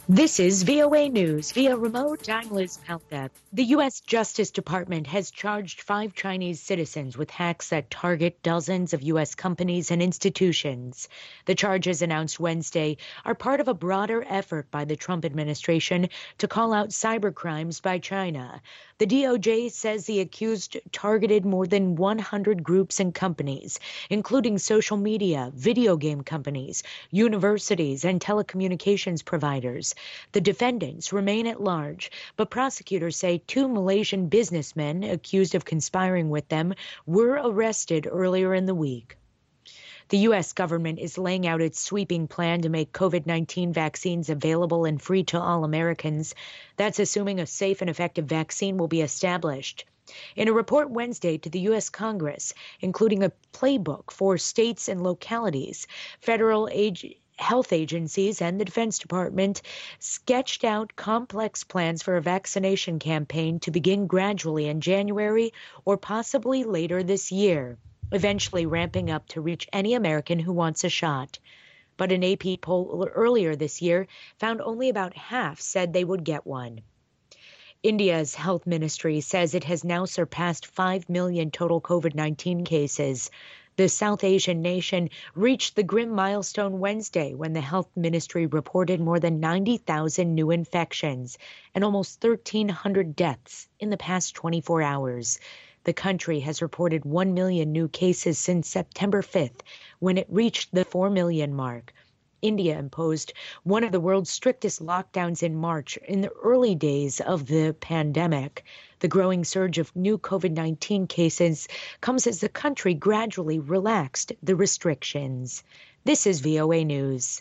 This is VOA News via remote. I'm Liz Peltha. The U.S. Justice Department has charged 5 Chinese citizens with hacks that target dozens of U.S. companies and institutions. The charges announced Wednesday are part of a broader effort by the Trump administration to call out cybercrimes by China. The DOJ says the accused targeted more than 100 groups and companies, including social media, video game companies, universities, and telecommunications providers. The defendants remain at large, but prosecutors say 2 Malaysian businessmen accused of conspiring with them were arrested earlier in the week. The U.S. government is laying out its sweeping plan to make COVID-19 vaccines available and free to all Americans. That's assuming a safe and effective vaccine will be established. In a report Wednesday to the U.S. Congress, including a playbook for states and localities, federal health agencies and the Defense Department sketched out complex plans for a vaccination campaign to begin gradually in January or possibly later this year, eventually ramping up to reach any American who wants a shot. But an AP poll earlier this year found only about half said they would get one. India's health ministry says it has now surpassed 5 million total COVID-19 cases. The South Asian nation reached the grim milestone Wednesday when the health ministry reported more than 90,000 new infections and almost 1,300 deaths in the past 24 hours. The country has reported 1 million new cases since September 5th, when it reached the 4 million mark. India imposed one of the world's strictest lockdowns in March in the early days of the pandemic. The growing surge of new COVID-19 cases comes as the country gradually relaxed the restrictions. This is VOA News.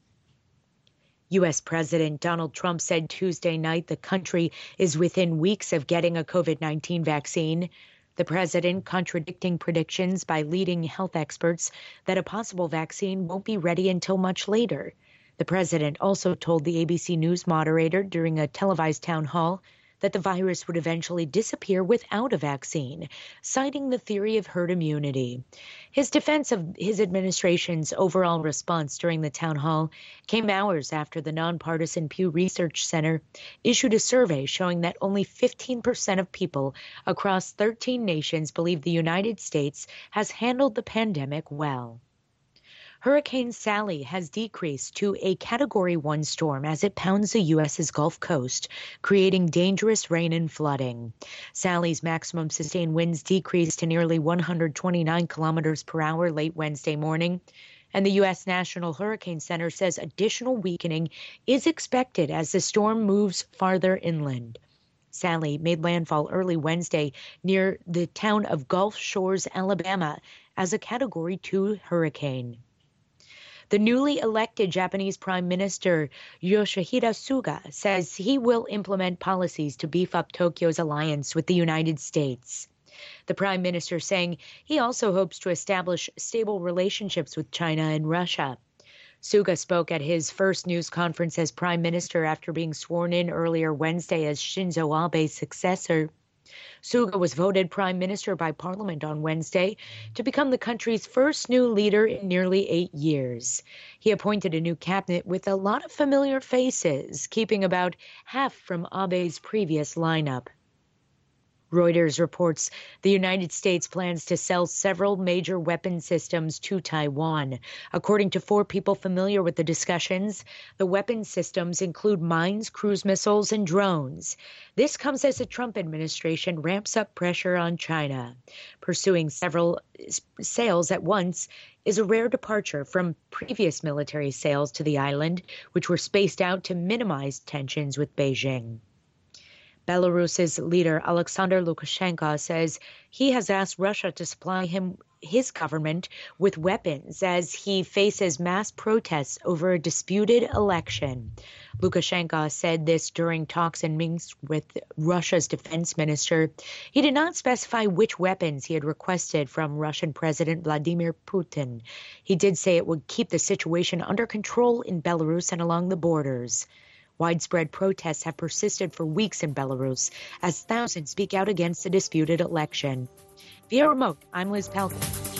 U.S. President Donald Trump said Tuesday night the country is within weeks of getting a COVID-19 vaccine. The president contradicting predictions by leading health experts that a possible vaccine won't be ready until much later. The president also told the ABC News moderator during a televised town hall that the virus would eventually disappear without a vaccine, citing the theory of herd immunity. His defense of his administration's overall response during the town hall came hours after the nonpartisan Pew Research Center issued a survey showing that only 15% of people across 13 nations believe the United States has handled the pandemic well. Hurricane Sally has decreased to a Category 1 storm as it pounds the U.S.'s Gulf Coast, creating dangerous rain and flooding. Sally's maximum sustained winds decreased to nearly 129 kilometers per hour late Wednesday morning, and the U.S. National Hurricane Center says additional weakening is expected as the storm moves farther inland. Sally made landfall early Wednesday near the town of Gulf Shores, Alabama, as a Category 2 hurricane. The newly elected Japanese Prime Minister Yoshihide Suga says he will implement policies to beef up Tokyo's alliance with the United States. The Prime Minister saying he also hopes to establish stable relationships with China and Russia. Suga spoke at his first news conference as Prime Minister after being sworn in earlier Wednesday as Shinzo Abe's successor. Suga was voted prime minister by parliament on Wednesday to become the country's first new leader in nearly 8 years. He appointed a new cabinet with a lot of familiar faces, keeping about half from Abe's previous lineup. Reuters reports the United States plans to sell several major weapon systems to Taiwan. According to 4 people familiar with the discussions, the weapon systems include mines, cruise missiles, and drones. This comes as the Trump administration ramps up pressure on China. Pursuing several sales at once is a rare departure from previous military sales to the island, which were spaced out to minimize tensions with Beijing. Belarus's leader, Alexander Lukashenko, says he has asked Russia to supply his government with weapons as he faces mass protests over a disputed election. Lukashenko said this during talks in Minsk with Russia's defense minister. He did not specify which weapons he had requested from Russian President Vladimir Putin. He did say it would keep the situation under control in Belarus and along the borders. Widespread protests have persisted for weeks in Belarus as thousands speak out against the disputed election. Via remote, I'm Liz Pelton.